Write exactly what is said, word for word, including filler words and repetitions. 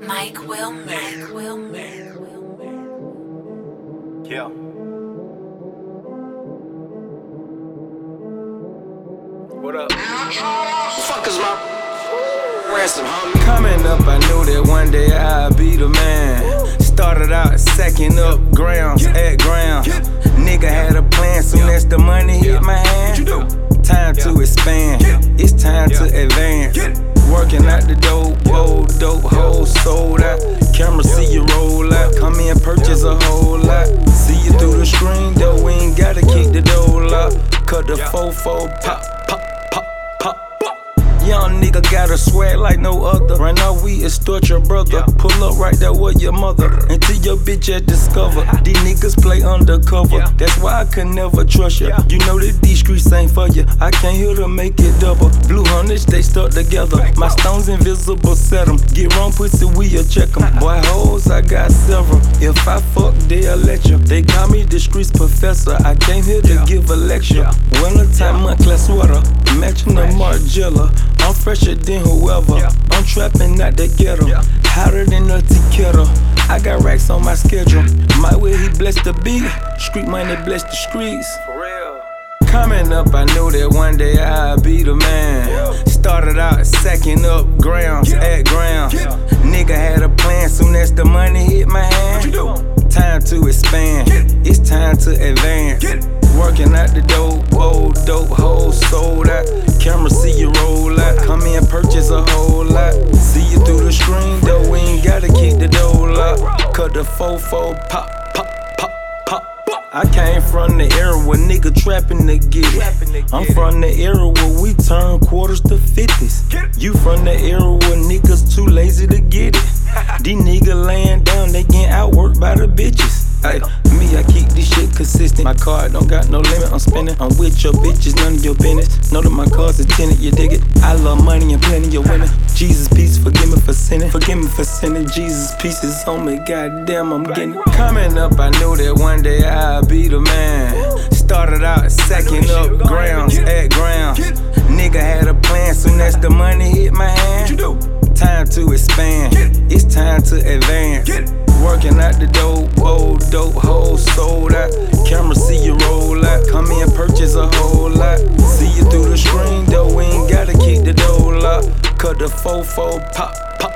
Mike Wilmer. Mike Wilmer. Yeah. What up? Fuck is my ransom, homie? Coming up, I knew that one day I'd be the man. Started out sacking up grams at grams. Nigga had a plan soon as the money hit my hand. Time to expand, it's time to advance. Working out the dope, bold dope, hoes sold out. Camera see you roll out, come in purchase a whole lot. See you through the screen though, we ain't gotta kick the door lock. Cut the fofo, pop, pop, pop, pop. Young nigga got a swag like no other. Right now we extort your brother. Pull up right there with your mother until your bitch had discover. These niggas play undercover. That's why I could never trust you. You know that these streets ain't for you. I came here to make it double. Blue hundreds, they stuck together. My stones invisible, set them. Get wrong pussy, we'll check them. Boy, hoes, I got several. If I fuck, they'll let you. They call me the streets professor. I came here to give a lecture. Wintertime, Montclair sweater. Matching the Margiela. I'm fresher than whoever. I'm trapping out the ghetto. Hotter than a tequila. I got racks on my schedule. My way he blessed the beat. Street money bless the streets. For real. Coming up, I knew that one day I'd be the man. Started out sacking up grams at grams. Nigga had a plan soon as the money hit my hand. Time to expand, it's time to advance. Working out the dope, old dope, hoes sold out. Camera see you roll out, come in purchase a whole lot. See you through the screen though, we ain't gotta kick the door lock. Cut the fofo, pop, pop, pop, pop. I came from the era where nigga trapping to get it. I'm from the era where we turn quarters to fifties. You from the era where niggas too lazy to get it. These niggas laying down, they getting outworked by the bitches. Ay, me, I keep this shit consistent. My card don't got no limit, I'm spending. I'm with your bitches, none of your business. Know that my car's a tenant, you dig it? I love money and plenty of women. Jesus peace, forgive me for sinning. Forgive me for sinning, Jesus pieces on me, goddamn, I'm getting it. Coming up, I knew that one day I'd be the man. Started out sacking up grams at grams. Nigga had a plan soon as the money hit my hand. Time to expand, it's time to advance. Working out the dope, old dope, hoes sold out. Camera see you roll out, come in purchase a whole lot. See you through the screen though, we ain't gotta kick the door lock. Cut the fofo, pop, pop,